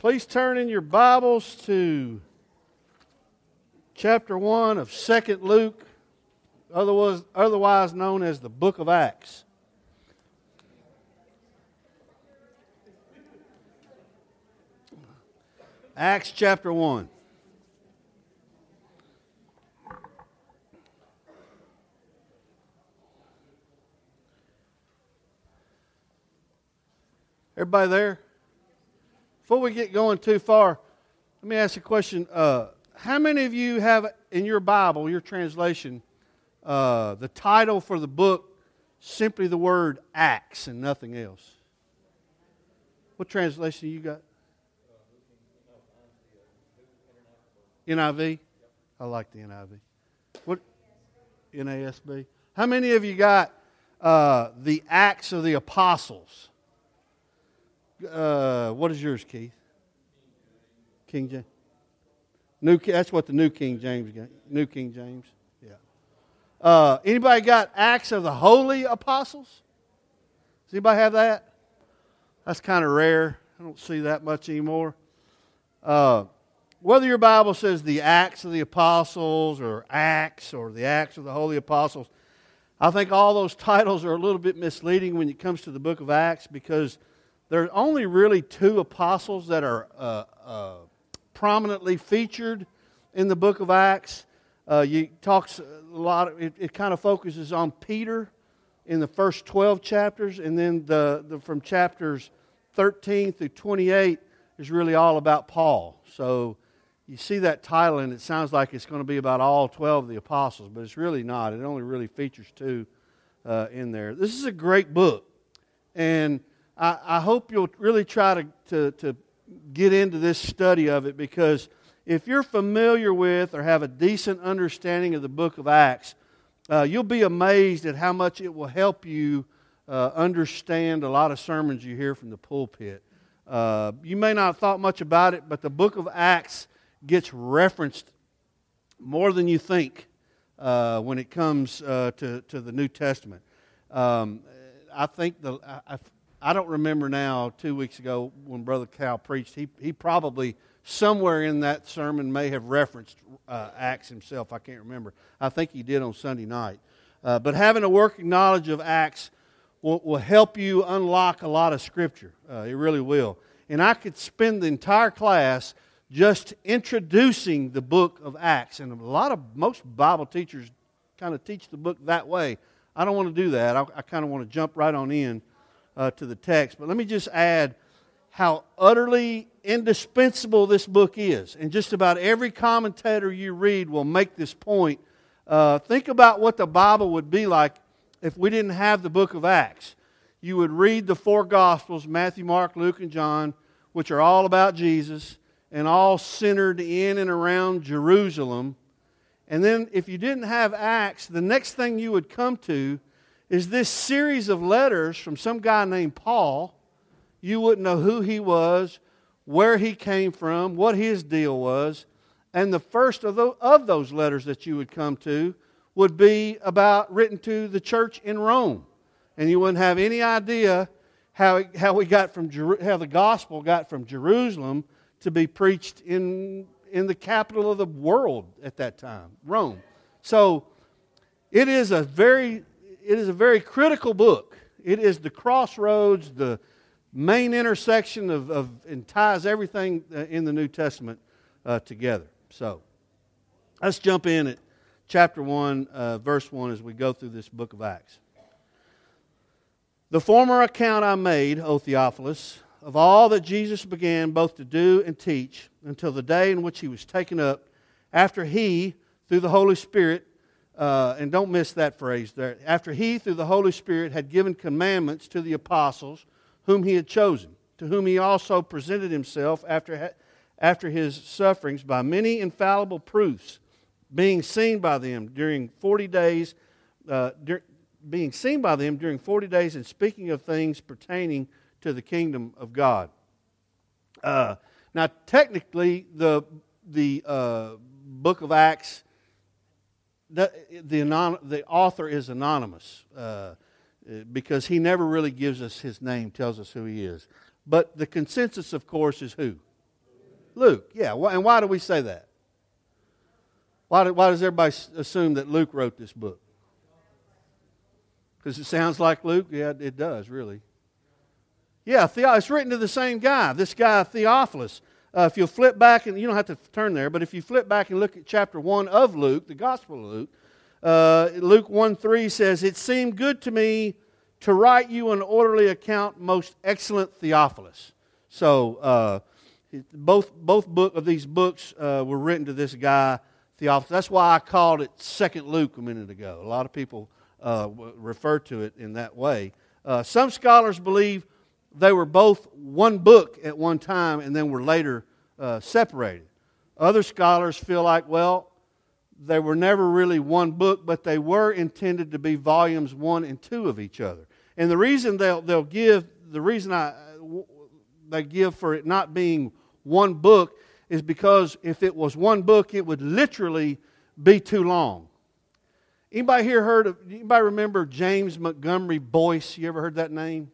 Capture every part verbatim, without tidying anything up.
Please turn in your Bibles to chapter one of Second Luke, otherwise, otherwise known as the Book of Acts. Acts chapter one. Everybody there? Before we get going too far, let me ask you a question. Uh, how many of you have in your Bible, your translation, uh, the title for the book, simply the word Acts and nothing else? What translation you got? N I V? I like the N I V. What? N A S B? How many of you got uh, the Acts of the Apostles? Uh, what is yours, Keith? King James. New. That's what the New King James got. New King James. Yeah. Uh, anybody got Acts of the Holy Apostles? Does anybody have that? That's kind of rare. I don't see that much anymore. Uh, whether your Bible says the Acts of the Apostles or Acts or the Acts of the Holy Apostles, I think all those titles are a little bit misleading when it comes to the book of Acts, because there's only really two apostles that are uh, uh, prominently featured in the book of Acts. Uh, you talks a lot. Of, it, it kind of focuses on Peter in the first twelve chapters, and then the, the from chapters thirteen through twenty-eight is really all about Paul. So you see that title, and it sounds like it's going to be about all twelve of the apostles, but it's really not. It only really features two uh, in there. This is a great book, and I, I hope you'll really try to, to, to get into this study of it, because if you're familiar with or have a decent understanding of the book of Acts, uh, you'll be amazed at how much it will help you uh, understand a lot of sermons you hear from the pulpit. Uh, you may not have thought much about it, but the book of Acts gets referenced more than you think uh, when it comes uh, to, to the New Testament. Um, I think the... I, I don't remember now, two weeks ago when Brother Cal preached, he he probably somewhere in that sermon may have referenced uh, Acts himself. I can't remember. I think he did on Sunday night. Uh, but having a working knowledge of Acts will, will help you unlock a lot of Scripture. Uh, it really will. And I could spend the entire class just introducing the book of Acts. And a lot of, most Bible teachers kind of teach the book that way. I don't want to do that. I, I kind of want to jump right on in Uh, to the text. But let me just add how utterly indispensable this book is. And just about every commentator you read will make this point. Uh, think about what the Bible would be like if we didn't have the book of Acts. You would read the four Gospels, Matthew, Mark, Luke, and John, which are all about Jesus and all centered in and around Jerusalem. And then if you didn't have Acts, the next thing you would come to is this series of letters from some guy named Paul. You wouldn't know who he was, where he came from, what his deal was. And the first of, the, of those letters that you would come to would be about written to the church in Rome. And you wouldn't have any idea how, it, how we got from how the gospel got from Jerusalem to be preached in, in the capital of the world at that time, Rome. So it is a very It is a very critical book. It is the crossroads, the main intersection of, of and ties everything in the New Testament uh, together. So, let's jump in at chapter one, uh, verse one, as we go through this book of Acts. The former account I made, O Theophilus, of all that Jesus began both to do and teach until the day in which he was taken up, after he, through the Holy Spirit, Uh, and don't miss that phrase there. After he, through the Holy Spirit, had given commandments to the apostles whom he had chosen, to whom he also presented himself after, after his sufferings by many infallible proofs, being seen by them during forty days, uh, dur- being seen by them during forty days, and speaking of things pertaining to the kingdom of God. Uh, now, technically, the the uh, book of Acts, The, the, the author is anonymous uh, because he never really gives us his name, tells us who he is. But the consensus, of course, is who? Luke, yeah. And why do we say that? Why, do, why does everybody assume that Luke wrote this book? Because it sounds like Luke? Yeah, it does, really. Yeah, it's written to the same guy, this guy Theophilus. Uh, if you'll flip back, and you don't have to turn there, but if you flip back and look at chapter one of Luke, the Gospel of Luke, uh, Luke one three says, "It seemed good to me to write you an orderly account, most excellent Theophilus." So uh, both both book of these books uh, were written to this guy Theophilus. That's why I called it Second Luke a minute ago. A lot of people uh, refer to it in that way. Uh, some scholars believe they were both one book at one time and then were later uh, separated. Other scholars feel like, well, they were never really one book, but they were intended to be volumes one and two of each other. And the reason they'll they'll give the reason I they give for it not being one book is because if it was one book, it would literally be too long. Anybody here heard of? Anybody remember James Montgomery Boyce? You ever heard that name?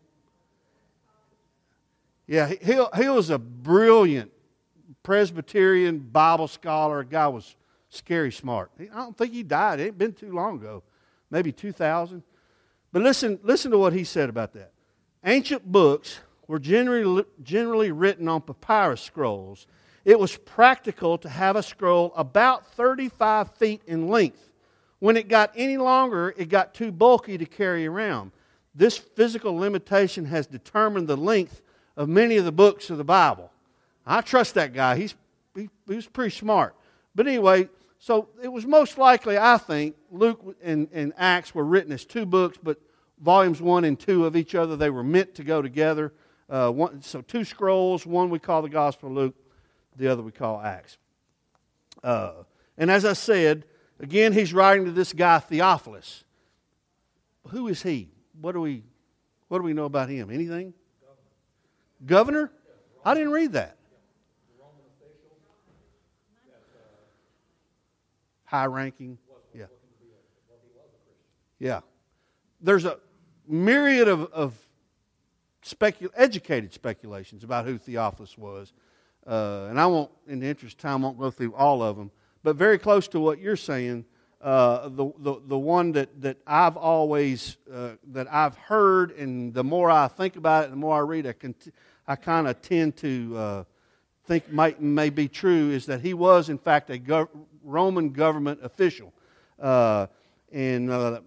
Yeah, he, he was a brilliant Presbyterian Bible scholar. Guy was scary smart. I don't think he died. It ain't been too long ago. Maybe two thousand. But listen, listen to what he said about that. Ancient books were generally, generally written on papyrus scrolls. It was practical to have a scroll about thirty-five feet in length. When it got any longer, it got too bulky to carry around. This physical limitation has determined the length of many of the books of the Bible. I trust that guy. He's he, he was pretty smart. But anyway, so it was most likely, I think, Luke and, and Acts were written as two books, but volumes one and two of each other, they were meant to go together. Uh, one, so two scrolls, one we call the Gospel of Luke, the other we call Acts. Uh, and as I said, again, he's writing to this guy Theophilus. Who is he? What do we, what do we know about him? Anything? Governor? I didn't read that. High ranking. Yeah. Yeah. There's a myriad of, of specu- educated speculations about who Theophilus was. Uh, and I won't, in the interest of time, won't go through all of them. But very close to what you're saying, uh, the, the the one that, that I've always, uh, that I've heard, and the more I think about it, the more I read, I, cont- I kind of tend to uh, think might may be true, is that he was, in fact, a gov- Roman government official. Uh, and, uh,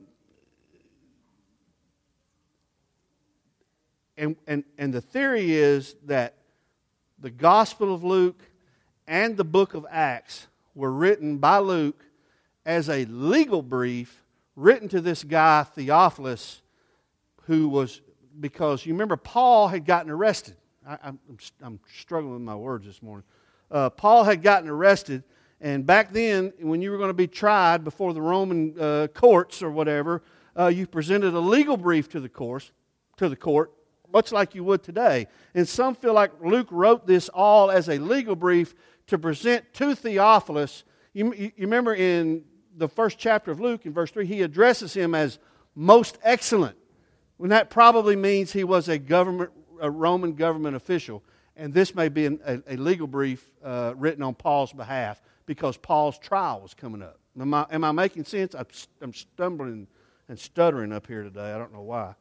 and, and, and the theory is that the Gospel of Luke and the book of Acts were written by Luke as a legal brief written to this guy Theophilus, who was, because you remember Paul had gotten arrested. I, I'm, I'm struggling with my words this morning. Uh, Paul had gotten arrested, and back then, when you were going to be tried before the Roman uh, courts or whatever, uh, you presented a legal brief to the course, to the court, much like you would today. And some feel like Luke wrote this all as a legal brief to present to Theophilus. You, you remember in the first chapter of Luke, in verse three, he addresses him as most excellent, when that probably means he was a government, a Roman government official. And this may be an, a, a legal brief uh, written on Paul's behalf because Paul's trial was coming up. Am I, am I making sense? I'm, I'm stumbling and stuttering up here today. I don't know why.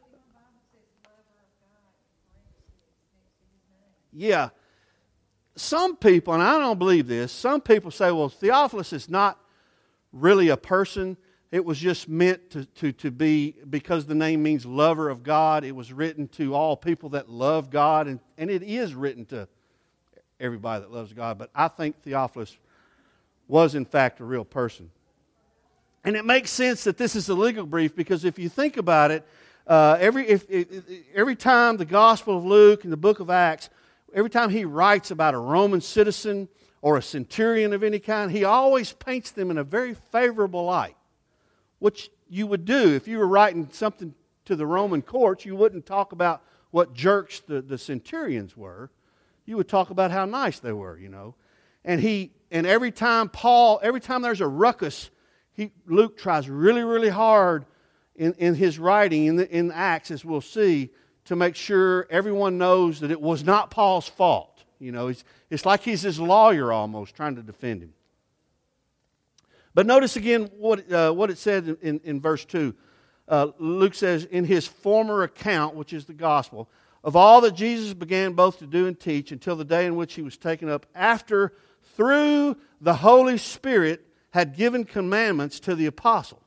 Yeah. Some people, and I don't believe this, some people say, well, Theophilus is not really a person. It was just meant to, to, to be, because the name means lover of God, it was written to all people that love God, and, and it is written to everybody that loves God. But I think Theophilus was, in fact, a real person. And it makes sense that this is a legal brief, because if you think about it, uh, every, if, if, every time the Gospel of Luke and the book of Acts, every time he writes about a Roman citizen or a centurion of any kind, he always paints them in a very favorable light, which you would do. If you were writing something to the Roman courts, you wouldn't talk about what jerks the, the centurions were. You would talk about how nice they were, you know. And he, and every time Paul, every time there's a ruckus, he, Luke tries really, really hard in, in his writing, in, the, in Acts, as we'll see, to make sure everyone knows that it was not Paul's fault. You know, it's, it's like he's his lawyer almost, trying to defend him. But notice again what, uh, what it said in, in, in verse two. Uh, Luke says, in his former account, which is the gospel, of all that Jesus began both to do and teach until the day in which he was taken up, after, through the Holy Spirit, had given commandments to the apostle.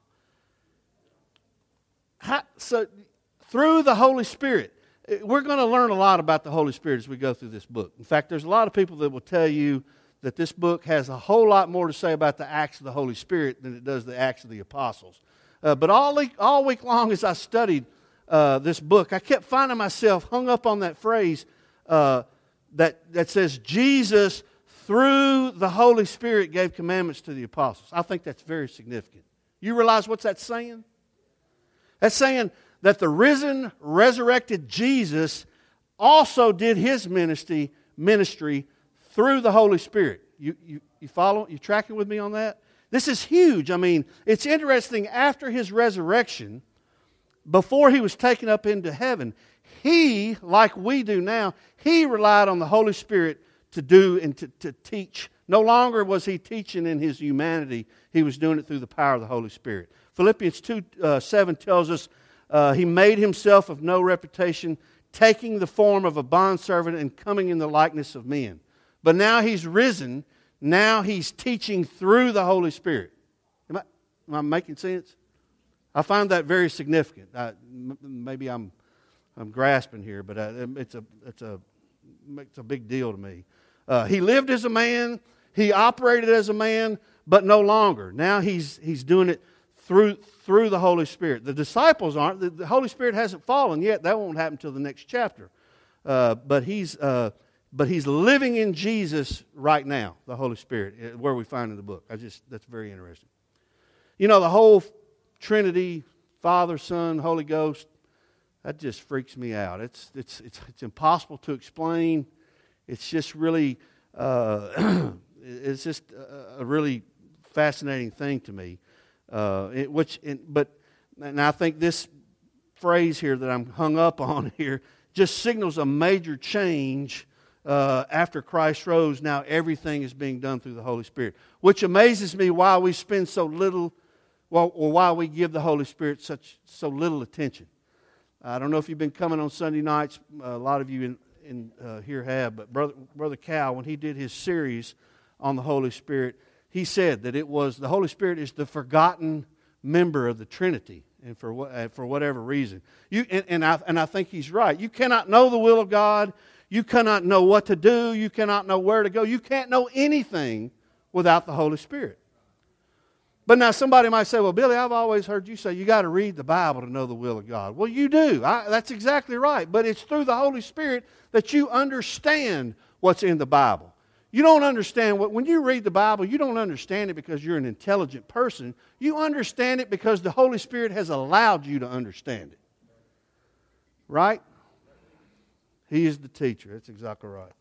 How, so, through the Holy Spirit. We're going to learn a lot about the Holy Spirit as we go through this book. In fact, there's a lot of people that will tell you that this book has a whole lot more to say about the acts of the Holy Spirit than it does the acts of the apostles. Uh, but all week, all week long as I studied uh, this book, I kept finding myself hung up on that phrase uh, that, that says, Jesus, through the Holy Spirit, gave commandments to the apostles. I think that's very significant. You realize what's that saying? That's saying that the risen, resurrected Jesus also did his ministry, ministry through the Holy Spirit. You, you, you follow? You tracking with me on that? This is huge. I mean, it's interesting. After his resurrection, before he was taken up into heaven, he, like we do now, he relied on the Holy Spirit to do and to, to teach. No longer was he teaching in his humanity. He was doing it through the power of the Holy Spirit. Philippians two uh, seven tells us, Uh, he made himself of no reputation, taking the form of a bondservant and coming in the likeness of men. But now he's risen. Now he's teaching through the Holy Spirit. Am I, am I making sense? I find that very significant. I, m- maybe I'm I'm grasping here, but uh, it's a it's a it's a big deal to me. Uh, he lived as a man. He operated as a man, but no longer. Now he's he's doing it through through the Holy Spirit. The disciples aren't. The, the Holy Spirit hasn't fallen yet. That won't happen until the next chapter. Uh, but he's uh, but he's living in Jesus right now. The Holy Spirit, where we find in the book. I just that's very interesting. You know, the whole Trinity, Father, Son, Holy Ghost. That just freaks me out. It's it's it's it's impossible to explain. It's just really uh, it's just a, a really fascinating thing to me. Uh, it, which, in, but, and I think this phrase here that I'm hung up on here just signals a major change uh, after Christ rose. Now everything is being done through the Holy Spirit, which amazes me why we spend so little, well, or why we give the Holy Spirit such so little attention. I don't know if you've been coming on Sunday nights. A lot of you in, in uh, here have, but Brother Brother Cal, when he did his series on the Holy Spirit, he said that it was the Holy Spirit is the forgotten member of the Trinity, and for what, uh, for whatever reason, you and, and I and I think he's right. You cannot know the will of God. You cannot know what to do. You cannot know where to go. You can't know anything without the Holy Spirit. But now somebody might say, "Well, Billy, I've always heard you say you got to read the Bible to know the will of God." Well, you do. I, that's exactly right. But it's through the Holy Spirit that you understand what's in the Bible. You don't understand what, when you read the Bible, you don't understand it because you're an intelligent person. You understand it because the Holy Spirit has allowed you to understand it. Right? He is the teacher. That's exactly right.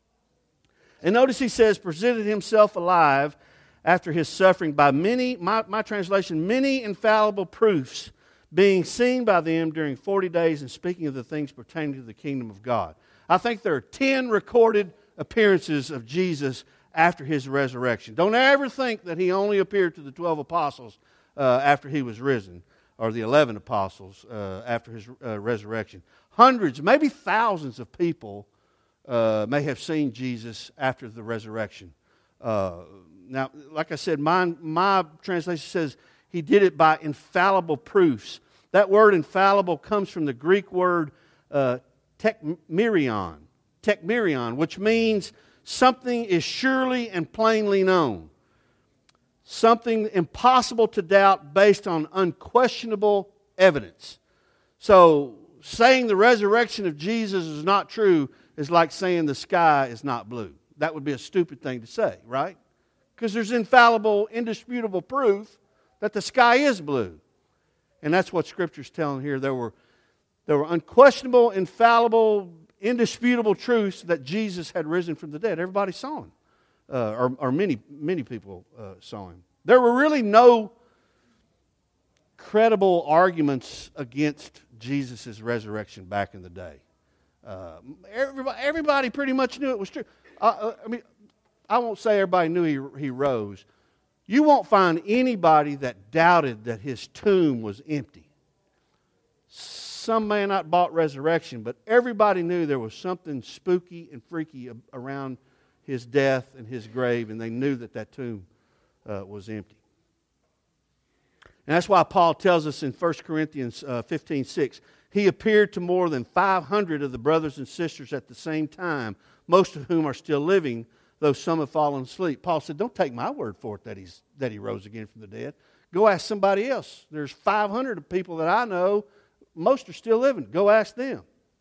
And notice he says, presented himself alive after his suffering by many, my, my translation, many infallible proofs being seen by them during forty days and speaking of the things pertaining to the kingdom of God. I think there are ten recorded appearances of Jesus after his resurrection. Don't ever think that he only appeared to the twelve apostles uh, after he was risen, or the eleven apostles uh, after his uh, resurrection. Hundreds, maybe thousands of people uh, may have seen Jesus after the resurrection. Uh, now, like I said, my, my translation says he did it by infallible proofs. That word infallible comes from the Greek word uh, tekmerion. Tekmerion, which means something is surely and plainly known. Something impossible to doubt based on unquestionable evidence. So, saying the resurrection of Jesus is not true is like saying the sky is not blue. That would be a stupid thing to say, right? Because there's infallible, indisputable proof that the sky is blue. And that's what Scripture's telling here. There were, there were unquestionable, infallible, indisputable truths that Jesus had risen from the dead. Everybody saw him. Uh, or, or many, many people uh, saw him. There were really no credible arguments against Jesus' resurrection back in the day. Uh, everybody, everybody pretty much knew it was true. I, I mean, I won't say everybody knew he, he rose. You won't find anybody that doubted that his tomb was empty. Some may not bought resurrection, but everybody knew there was something spooky and freaky around his death and his grave, and they knew that that tomb uh, was empty. And that's why Paul tells us in First Corinthians uh, fifteen six, he appeared to more than five hundred of the brothers and sisters at the same time, most of whom are still living, though some have fallen asleep. Paul said, don't take my word for it that, he's, that he rose again from the dead. Go ask somebody else. There's five hundred people that I know. Most are still living. Go ask them.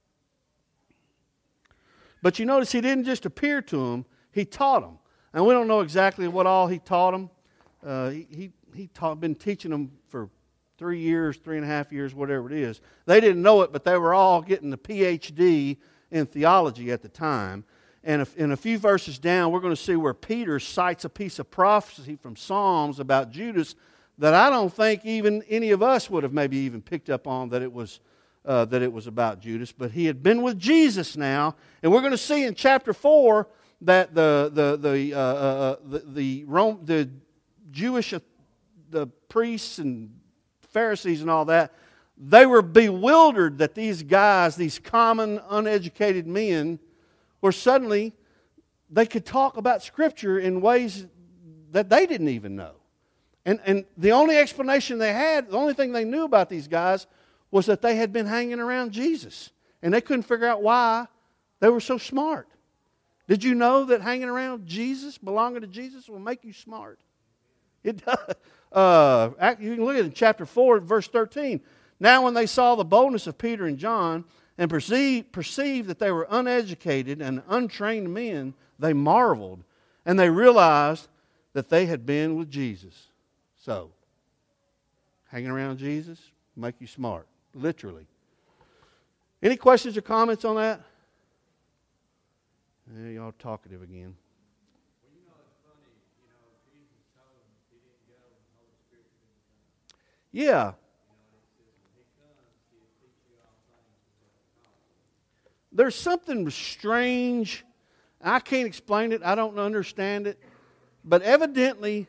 But you notice he didn't just appear to them, he taught them. And we don't know exactly what all he taught them. Uh, he he, he taught, been teaching them for three years, three and a half years, whatever it is. They didn't know it, but they were all getting a P H D in theology at the time. And if, in a few verses down, we're going to see where Peter cites a piece of prophecy from Psalms about Judas that I don't think even any of us would have maybe even picked up on that it was uh, that it was about Judas. But he had been with Jesus now, and we're going to see in chapter four that the the the uh, uh, the, the Rome the Jewish uh, the priests and Pharisees and all that, they were bewildered that these guys, these common uneducated men, were suddenly they could talk about Scripture in ways that they didn't even know. And, and the only explanation they had, the only thing they knew about these guys was that they had been hanging around Jesus. And they couldn't figure out why they were so smart. Did you know that hanging around Jesus, belonging to Jesus, will make you smart? It does. Uh, you can look at it in chapter four, verse thirteen. Now when they saw the boldness of Peter and John and perceived, perceived that they were uneducated and untrained men, they marveled. And they realized that they had been with Jesus. So, hanging around Jesus make you smart, literally. Any questions or comments on that? Yeah, y'all talkative again. Well, you know, it's funny. You know, Jesus told him he didn't go and the Holy Spirit didn't come. Yeah. You know, and it says when he comes, he'll teach you all things. There's something strange. I can't explain it. I don't understand it. But evidently,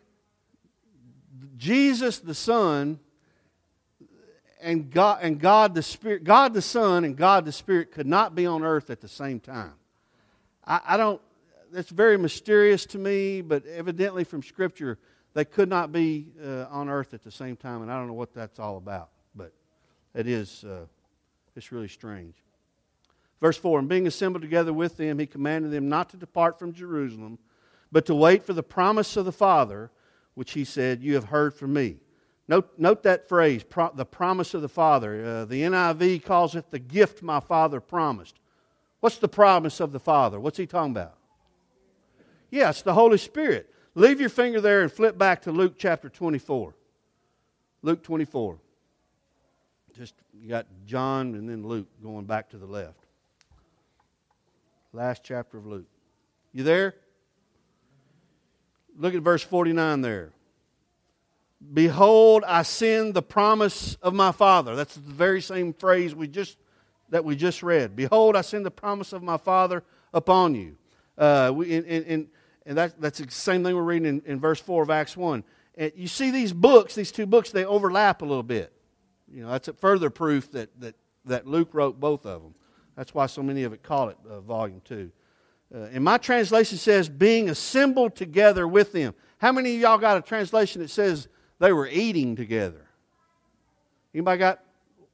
Jesus the Son and God and God the Spirit, God the Son and God the Spirit could not be on earth at the same time. I, I don't. That's very mysterious to me, but evidently from Scripture, they could not be uh, on earth at the same time, and I don't know what that's all about. But it is. Uh, it's really strange. Verse four: And being assembled together with them, he commanded them not to depart from Jerusalem, but to wait for the promise of the Father, which he said, you have heard from me. Note, note that phrase, pro, the promise of the Father. Uh, the N I V calls it the gift my Father promised. What's the promise of the Father? What's he talking about? Yeah, it's the Holy Spirit. Leave your finger there and flip back to Luke chapter twenty-four. Luke twenty-four. Just, you got John and then Luke going back to the left. Last chapter of Luke. You there? Look at verse forty-nine there. Behold, I send the promise of my Father. That's the very same phrase we just that we just read. Behold, I send the promise of my Father upon you. Uh, we, and and, and that, that's the same thing we're reading in, in verse four of Acts one. And you see these books, these two books, they overlap a little bit. You know, that's a further proof that, that, that Luke wrote both of them. That's why so many of it call it uh, volume two. Uh, and my translation says, being assembled together with them. How many of y'all got a translation that says they were eating together? Anybody got?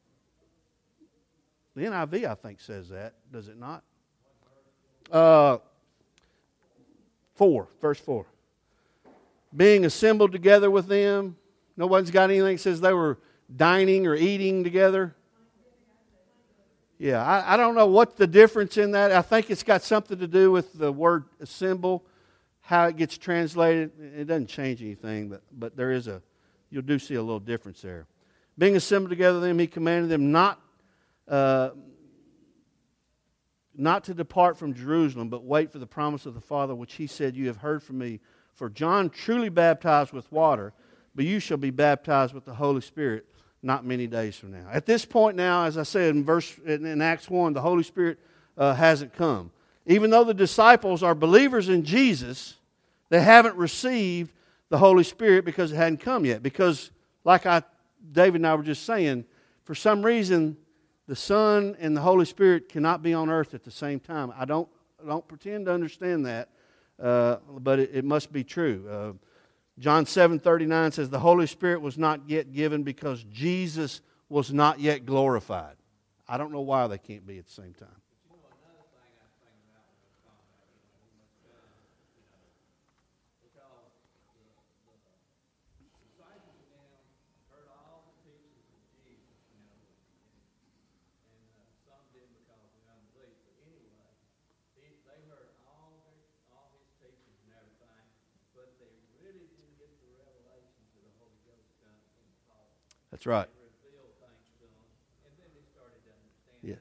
The N I V, I think, says that. Does it not? Uh, four, verse four. Being assembled together with them. No one's got anything that says they were dining or eating together. Yeah, I, I don't know what the difference in that. I think it's got something to do with the word assemble, how it gets translated. It doesn't change anything, but, but there is a, you do see a little difference there. Being assembled together with them, he commanded them not, uh, not to depart from Jerusalem, but wait for the promise of the Father, which he said, you have heard from me. For John truly baptized with water, but you shall be baptized with the Holy Spirit not many days from now. At this point now, as I said in verse in, in Acts one, the Holy Spirit uh, hasn't come. Even though the disciples are believers in Jesus, they haven't received the Holy Spirit because it hadn't come yet. Because, like I, David and I were just saying, for some reason, the Son and the Holy Spirit cannot be on earth at the same time. I don't, I don't pretend to understand that, uh, but it, it must be true. Uh, John seven thirty-nine says, the Holy Spirit was not yet given because Jesus was not yet glorified. I don't know why they can't be at the same time. That's right. Yeah.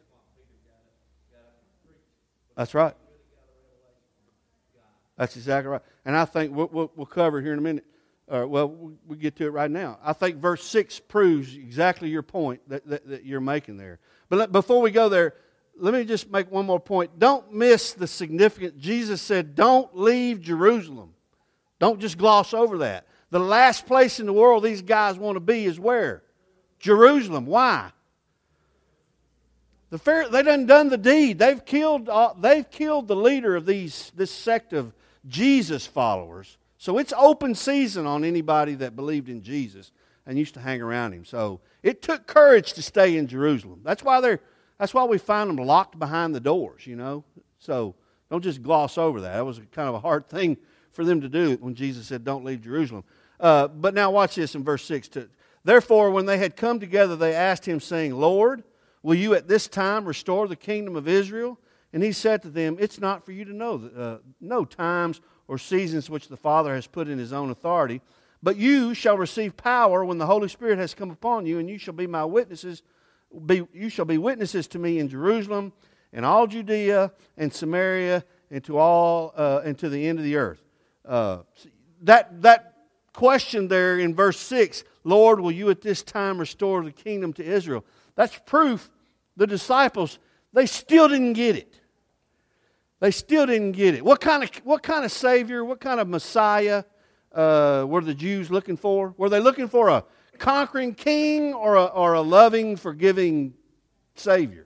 That's right. That's exactly right. And I think we'll, we'll, we'll cover it here in a minute. Uh, well, we'll get to it right now. I think verse six proves exactly your point that, that, that you're making there. But let, before we go there, let me just make one more point. Don't miss the significance. Jesus said, don't leave Jerusalem. Don't just gloss over that. The last place in the world these guys want to be is where? Jerusalem. Why? The fair, they done done the deed. They've killed. Uh, they've killed the leader of these this sect of Jesus followers. So it's open season on anybody that believed in Jesus and used to hang around Him. So it took courage to stay in Jerusalem. That's why they're. That's why we find them locked behind the doors. You know. So don't just gloss over that. That was kind of a hard thing for them to do when Jesus said, "Don't leave Jerusalem." Uh, but now watch this in verse six. To, Therefore, when they had come together, they asked Him, saying, Lord, will you at this time restore the kingdom of Israel? And He said to them, it's not for you to know, uh, know times or seasons which the Father has put in His own authority, but you shall receive power when the Holy Spirit has come upon you, and you shall be my witnesses. Be, you shall be witnesses to me in Jerusalem, and all Judea and Samaria, and to all uh, and to the end of the earth. Uh, that that question there in verse six, Lord, will you at this time restore the kingdom to Israel? That's proof the disciples, they still didn't get it. They still didn't get it. What kind of what kind of Savior, what kind of Messiah uh, were the Jews looking for? Were they looking for a conquering king or a, or a loving, forgiving Savior?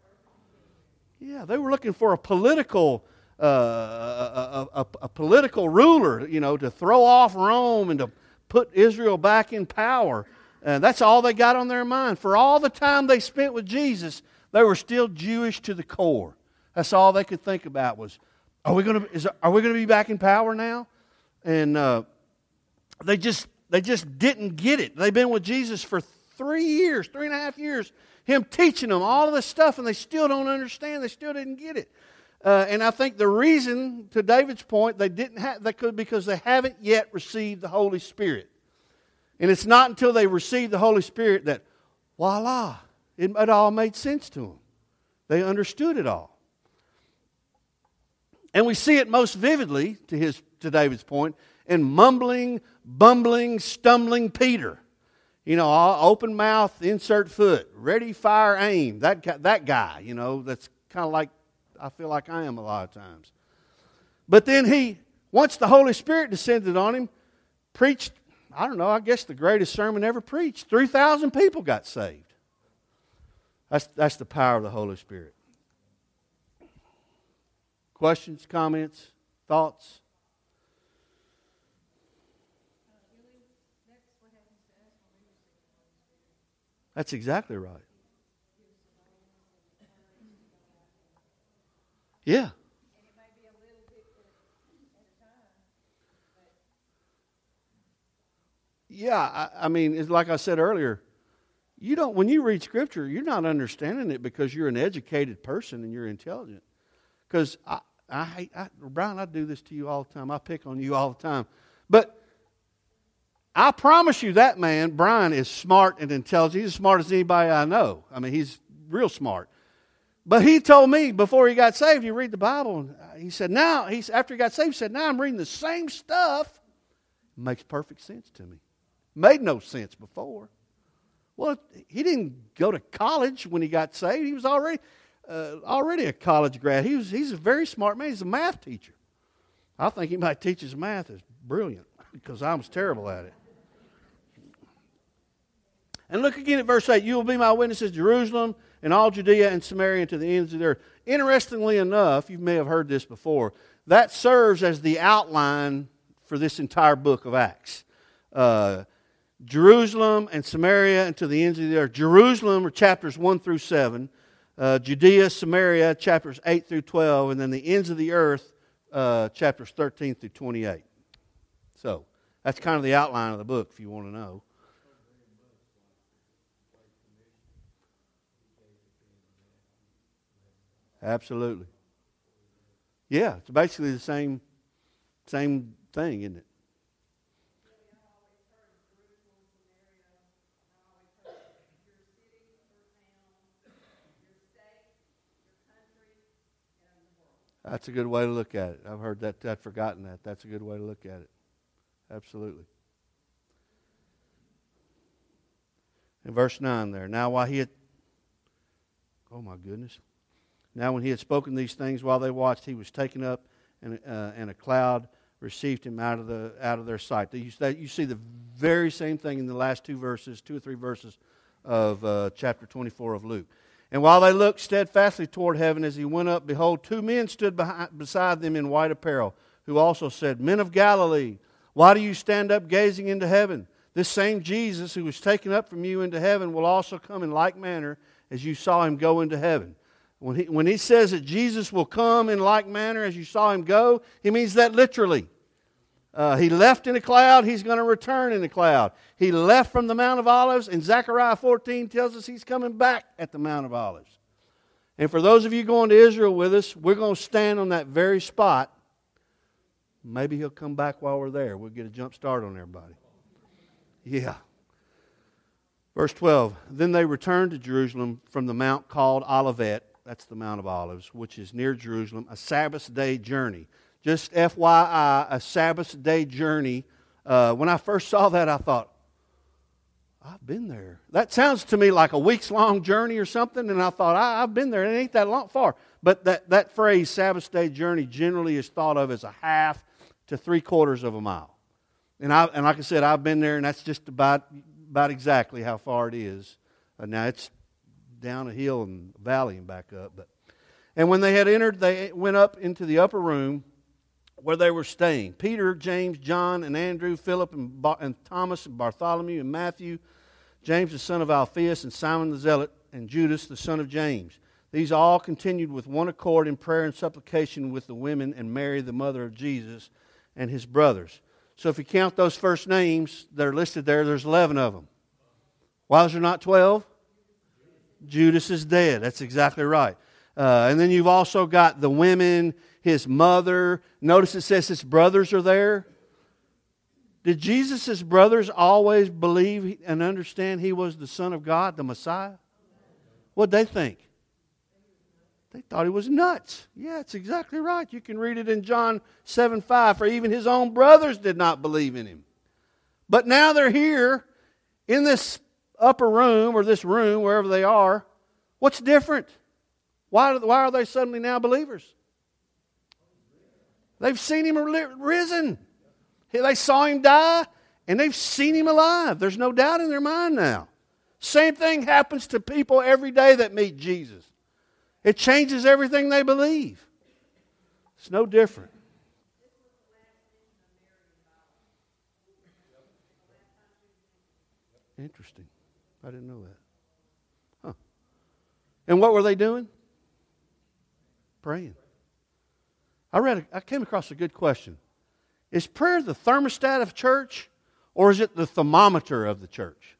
Yeah, they were looking for a political uh, a, a, a, a political ruler, you know, to throw off Rome and to put Israel back in power. Uh, that's all they got on their mind. For all the time they spent with Jesus, they were still Jewish to the core. That's all they could think about was, are we going to is are we going to be back in power now? And uh, they just they just didn't get it. They've been with Jesus for three years, three and a half years, Him teaching them all of this stuff, and they still don't understand. They still didn't get it. Uh, and I think the reason, to David's point, they didn't have that could because they haven't yet received the Holy Spirit. And it's not until they receive the Holy Spirit that, voila, it, it all made sense to them. They understood it all. And we see it most vividly, to his to David's point, in mumbling, bumbling, stumbling Peter. You know, open mouth, insert foot, ready, fire, aim. That that guy, you know, that's kind of like I feel like I am a lot of times. But then he, once the Holy Spirit descended on him, preached, I don't know, I guess the greatest sermon ever preached. three thousand people got saved. That's, that's the power of the Holy Spirit. Questions, comments, thoughts? That's exactly right. Yeah. Yeah, I, I mean, it's like I said earlier, you don't. When you read Scripture, you're not understanding it because you're an educated person and you're intelligent. Because I, I hate, I, Brian, I do this to you all the time. I pick on you all the time. But I promise you that man, Brian, is smart and intelligent. He's as smart as anybody I know. I mean, he's real smart. But he told me before he got saved, you read the Bible, and he said, now, he's, after he got saved, he said, now I'm reading the same stuff. It makes perfect sense to me. Made no sense before. Well, he didn't go to college when he got saved. He was already, uh, already a college grad. He was, he's a very smart man. He's a math teacher. I think he might teach his math is brilliant because I was terrible at it. And look again at verse eight. You will be my witnesses, Jerusalem and all Judea and Samaria and to the ends of the earth. Interestingly enough, you may have heard this before, that serves as the outline for this entire book of Acts. Uh, Jerusalem and Samaria and to the ends of the earth. Jerusalem are chapters one through seven. Uh, Judea, Samaria, chapters eight through twelve. And then the ends of the earth, uh, chapters thirteen through twenty-eight. So, that's kind of the outline of the book if you want to know. Absolutely. Yeah, it's basically the same, same thing, isn't it? That's a good way to look at it. I've heard that. I've forgotten that. That's a good way to look at it. Absolutely. In verse nine there. Now while he had... Oh my goodness. Now when he had spoken these things while they watched, he was taken up, and, uh, and a cloud received him out of the out of their sight. You, you see the very same thing in the last two verses, two or three verses of uh, chapter twenty-four of Luke. And while they looked steadfastly toward heaven as he went up, behold, two men stood behind, beside them in white apparel, who also said, Men of Galilee, why do you stand up gazing into heaven? This same Jesus who was taken up from you into heaven will also come in like manner as you saw him go into heaven. When he, when he says that Jesus will come in like manner as you saw him go, he means that literally. Uh, he left in a cloud, he's going to return in a cloud. He left from the Mount of Olives, and Zechariah fourteen tells us he's coming back at the Mount of Olives. And for those of you going to Israel with us, we're going to stand on that very spot. Maybe he'll come back while we're there. We'll get a jump start on everybody. Yeah. Verse twelve, Then they returned to Jerusalem from the mount called Olivet, that's the Mount of Olives, which is near Jerusalem, a Sabbath day journey. Just F Y I, a Sabbath day journey. Uh, when I first saw that, I thought, I've been there. That sounds to me like a week's long journey or something, and I thought, I, I've been there. It ain't that long far. But that, that phrase, Sabbath day journey, generally is thought of as a half to three quarters of a mile. And I and like I said, I've been there, and that's just about about exactly how far it is. Uh, now it's down a hill and valley and back up. But and when they had entered, they went up into the upper room where they were staying. Peter, James, John, and Andrew, Philip, and, Bar- and Thomas, and Bartholomew, and Matthew, James the son of Alphaeus, and Simon the Zealot, and Judas the son of James. These all continued with one accord in prayer and supplication with the women and Mary, the mother of Jesus, and his brothers. So if you count those first names that are listed there, there's eleven of them. Why is there not twelve? Judas is dead. That's exactly right. Uh, and then you've also got the women, his mother. Notice it says his brothers are there. Did Jesus' brothers always believe and understand he was the Son of God, the Messiah? What did they think? They thought he was nuts. Yeah, it's exactly right. You can read it in John seven five. For even his own brothers did not believe in him. But now they're here in this upper room or this room, wherever they are. What's different? Why, why are they suddenly now believers? They've seen him risen. They saw him die, and they've seen him alive. There's no doubt in their mind now. Same thing happens to people every day that meet Jesus. It changes everything they believe. It's no different. Interesting. I didn't know that. Huh. And what were they doing? Praying. I read. A, I came across a good question. Is prayer the thermostat of church, or is it the thermometer of the church?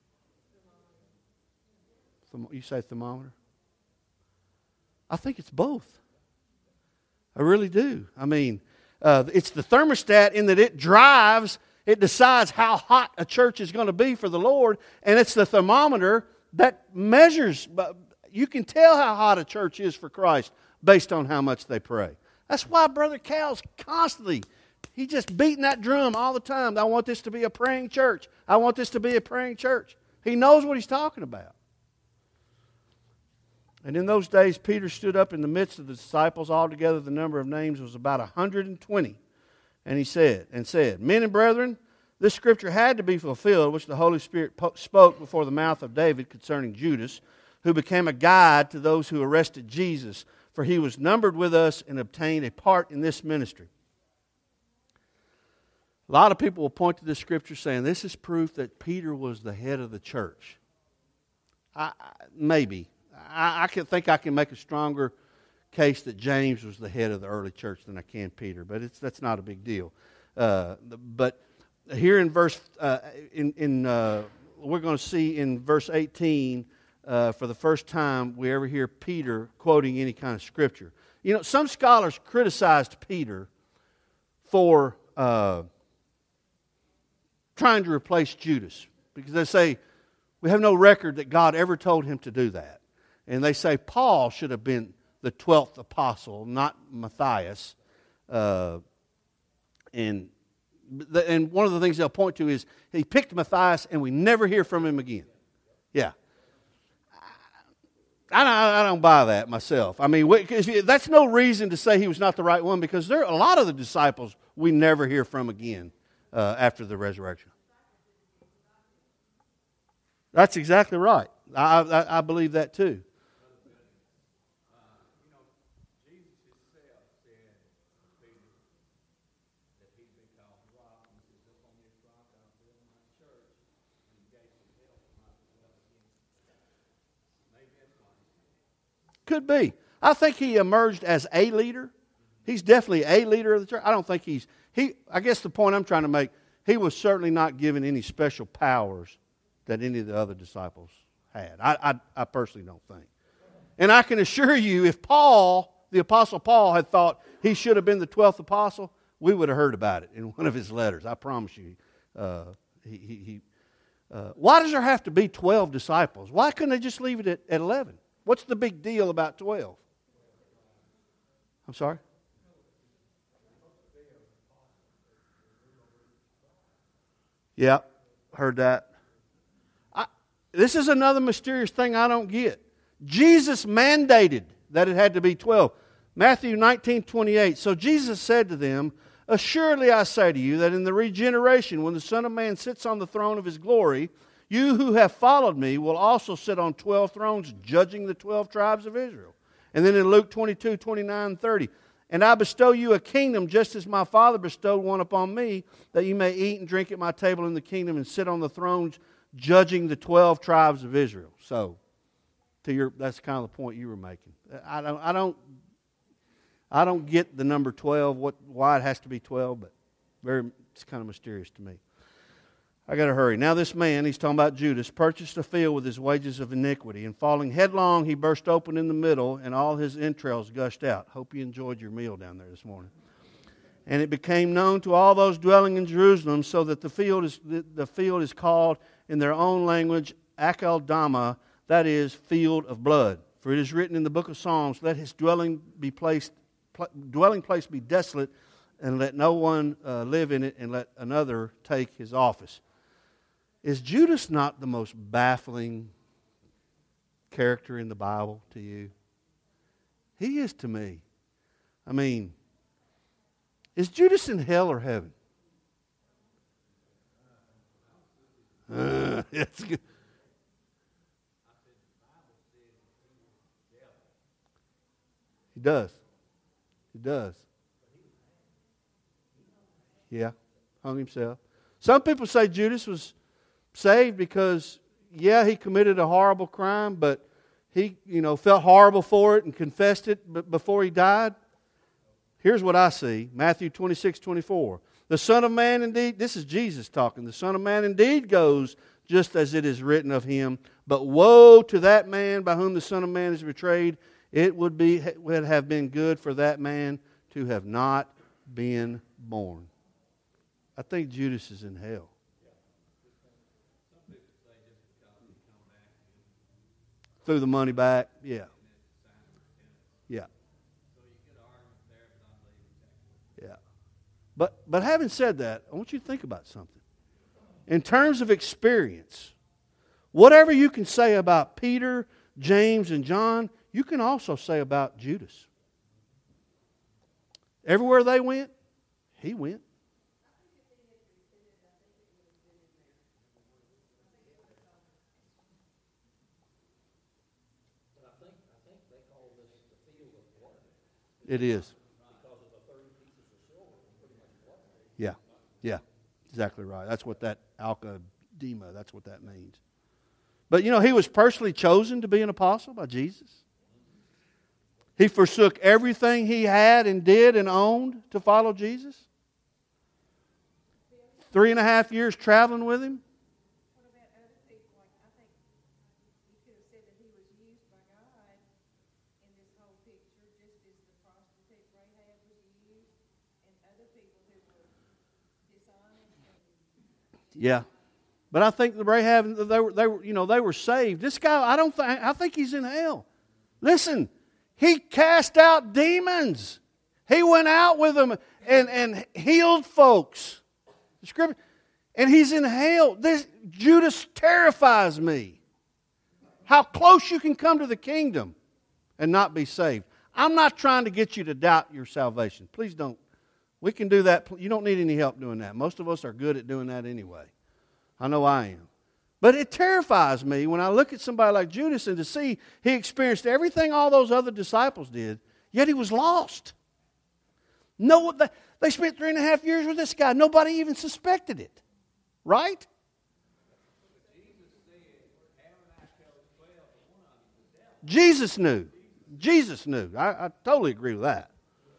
You say thermometer? I think it's both. I really do. I mean, uh, it's the thermostat in that it drives, it decides how hot a church is going to be for the Lord, and it's the thermometer that measures. You can tell how hot a church is for Christ based on how much they pray. That's why Brother Cal's constantly, he's just beating that drum all the time. I want this to be a praying church. I want this to be a praying church. He knows what he's talking about. And in those days Peter stood up in the midst of the disciples. Altogether the number of names was about a hundred and twenty. And he said, and said, Men and brethren, this scripture had to be fulfilled, which the Holy Spirit po- spoke before the mouth of David concerning Judas, who became a guide to those who arrested Jesus, for he was numbered with us and obtained a part in this ministry. A lot of people will point to this scripture saying this is proof that Peter was the head of the church. I, I, maybe. I, I can think I can make a stronger case that James was the head of the early church than I can Peter, but it's that's not a big deal. Uh, but here in verse, uh, in in uh, we're going to see in verse eighteen, uh, for the first time we ever hear Peter quoting any kind of scripture. You know, some scholars criticized Peter for uh, trying to replace Judas because they say we have no record that God ever told him to do that, and they say Paul should have been the twelfth apostle, not Matthias. Uh, and the, and one of the things they'll point to is he picked Matthias and we never hear from him again. Yeah. I don't, I don't buy that myself. I mean, that's no reason to say he was not the right one because there are a lot of the disciples we never hear from again uh, after the resurrection. That's exactly right. I, I, I believe that too. Could be. I think he emerged as a leader. He's definitely a leader of the church. I don't think he's, he. I guess the point I'm trying to make, he was certainly not given any special powers that any of the other disciples had. I, I, I personally don't think. And I can assure you, if Paul, the Apostle Paul, had thought he should have been the twelfth apostle, we would have heard about it in one of his letters. I promise you. Uh, he, he, he uh, why does there have to be twelve disciples? Why couldn't they just leave it at, at eleven? What's the big deal about twelve? I'm sorry? Yeah, heard that. I, this is another mysterious thing I don't get. Jesus mandated that it had to be twelve. Matthew nineteen twenty-eight. So Jesus said to them, Assuredly I say to you that in the regeneration, when the Son of Man sits on the throne of His glory, you who have followed me will also sit on twelve thrones, judging the twelve tribes of Israel. And then in Luke twenty-two, twenty-nine, thirty, And I bestow you a kingdom just as my Father bestowed one upon me, that you may eat and drink at my table in the kingdom and sit on the thrones, judging the twelve tribes of Israel. So, to your, that's kind of the point you were making. I don't, I don't, I don't get the number twelve, what, why it has to be twelve, but very, it's kind of mysterious to me. I got to hurry. Now this man, he's talking about Judas, purchased a field with his wages of iniquity, and falling headlong, he burst open in the middle, and all his entrails gushed out. Hope you enjoyed your meal down there this morning. And it became known to all those dwelling in Jerusalem, so that the field is the, the field is called in their own language Akeldama, that is, field of blood. For it is written in the book of Psalms, let his dwelling be placed, pl- dwelling place be desolate, and let no one uh, live in it, and let another take his office. Is Judas not the most baffling character in the Bible to you? He is to me. I mean, is Judas in hell or heaven? Uh, that's good. He does. He does. Yeah, hung himself. Some people say Judas was saved because, yeah, he committed a horrible crime, but he, you know, felt horrible for it and confessed it before he died. Here's what I see. Matthew twenty-six, twenty-four. The Son of Man indeed, this is Jesus talking, the Son of Man indeed goes just as it is written of him, but woe to that man by whom the Son of Man is betrayed. It would be would have been good for that man to have not been born. I think Judas is in hell. Threw the money back, yeah. Yeah. Yeah. But but having said that, I want you to think about something. In terms of experience, whatever you can say about Peter, James, and John, you can also say about Judas. Everywhere they went, he went. It is. Yeah, yeah, exactly right. That's what that alcadema, that's what that means. But you know, he was personally chosen to be an apostle by Jesus. He forsook everything he had and did and owned to follow Jesus. Three and a half years traveling with him. What about other people? Like, I think you could have said that he was used by God in this whole picture, just as the prostitute Rahab was used, and other people who were dishonest. And Yeah. But I think the Rahab, they were, they were, you know, they were saved. This guy, I don't think, I think he's in hell. Listen, he cast out demons. He went out with them and, and healed folks. The scripture, and he's in hell. This Judas terrifies me. How close you can come to the kingdom and not be saved. I'm not trying to get you to doubt your salvation. Please don't. We can do that. You don't need any help doing that. Most of us are good at doing that anyway. I know I am. But it terrifies me when I look at somebody like Judas and to see he experienced everything all those other disciples did, yet he was lost. No, they spent three and a half years with this guy. Nobody even suspected it. Right? Jesus knew. Jesus knew. I, I totally agree with that.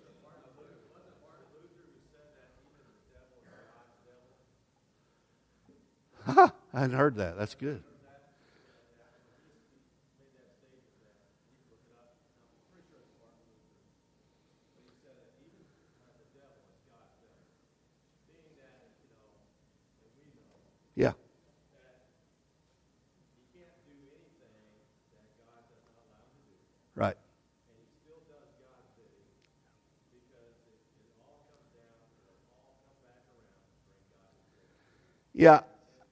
I hadn't heard that. That's good. Yeah. Right. Yeah.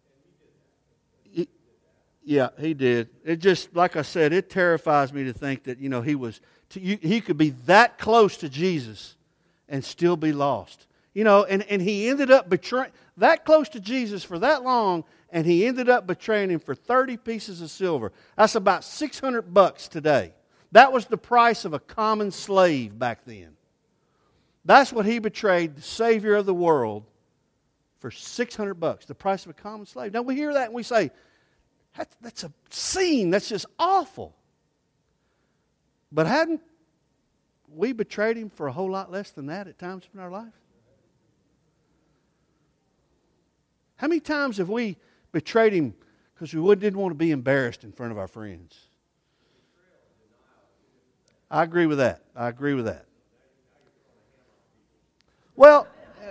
Yeah, he did. It just, like I said, it terrifies me to think that, you know, he was, to, you, he could be that close to Jesus and still be lost. You know, and, and he ended up betraying, that close to Jesus for that long, and he ended up betraying him for thirty pieces of silver. That's about six hundred bucks today. That was the price of a common slave back then. That's what he betrayed the Savior of the world for six hundred bucks, the price of a common slave. Now we hear that and we say, That's, that's a scene. That's just awful. But hadn't we betrayed him for a whole lot less than that at times in our life? How many times have we betrayed him because we didn't want to be embarrassed in front of our friends? I agree with that. I agree with that. Well,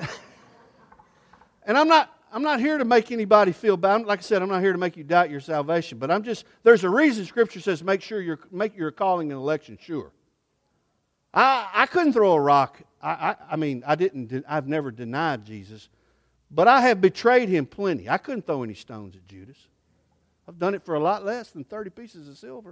and I'm not I'm not here to make anybody feel bad. Like I said, I'm not here to make you doubt your salvation. But I'm just, there's a reason Scripture says make sure you're, make your calling and election sure. I, I couldn't throw a rock. I, I, I mean, I didn't, I've never denied Jesus. But I have betrayed him plenty. I couldn't throw any stones at Judas. I've done it for a lot less than thirty pieces of silver.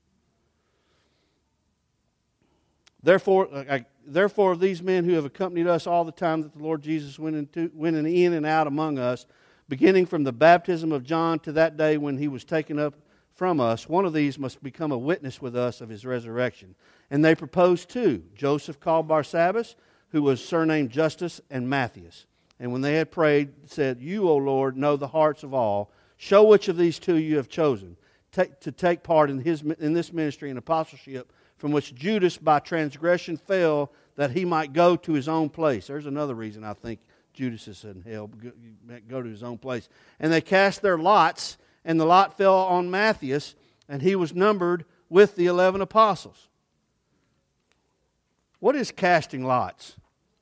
Therefore, I, therefore, these men who have accompanied us all the time that the Lord Jesus went, into, went in and out among us, beginning from the baptism of John to that day when he was taken up from us, one of these must become a witness with us of his resurrection. And they proposed two, Joseph called Barsabbas, who was surnamed Justus, and Matthias. And when they had prayed, said, You, O Lord, know the hearts of all. Show which of these two you have chosen take, to take part in, his, in this ministry and apostleship, from which Judas by transgression fell, that he might go to his own place. There's another reason I think Judas is in hell, go to his own place. And they cast their lots, and the lot fell on Matthias, and he was numbered with the eleven apostles. What is casting lots?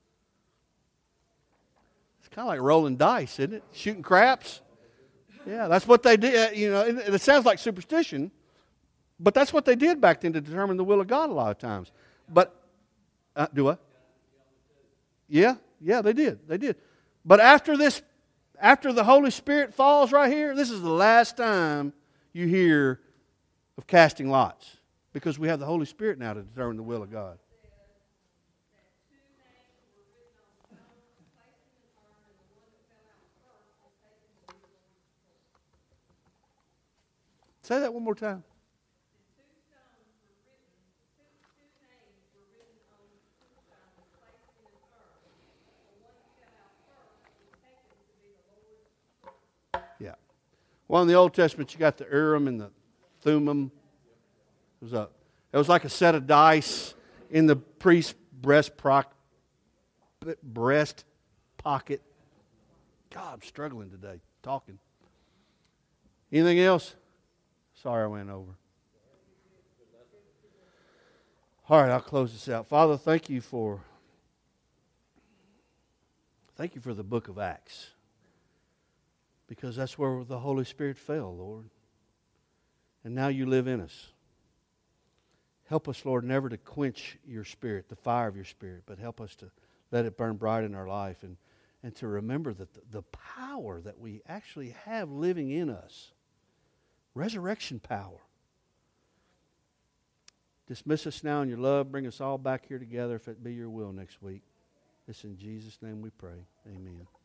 It's kind of like rolling dice, isn't it? Shooting craps. Yeah, that's what they did. You know, it, it sounds like superstition, but that's what they did back then to determine the will of God a lot of times. But, uh, do what? Yeah, yeah, they did. They did. But after this, after the Holy Spirit falls right here, this is the last time you hear of casting lots. Because we have the Holy Spirit now to determine the will of God. Say that one more time. Yeah. Well, in the Old Testament, you got the Urim and the Thummim. It was, a, it was like a set of dice in the priest's breast, proc, breast pocket. God, I'm struggling today talking. Anything else? Sorry I went over. All right, I'll close this out. Father, thank you for thank you for the book of Acts. Because that's where the Holy Spirit fell, Lord. And now you live in us. Help us, Lord, never to quench your Spirit, the fire of your Spirit, but help us to let it burn bright in our life and, and to remember that the, the power that we actually have living in us, resurrection power. Dismiss us now in your love. Bring us all back here together if it be your will next week. This in Jesus' name we pray. Amen.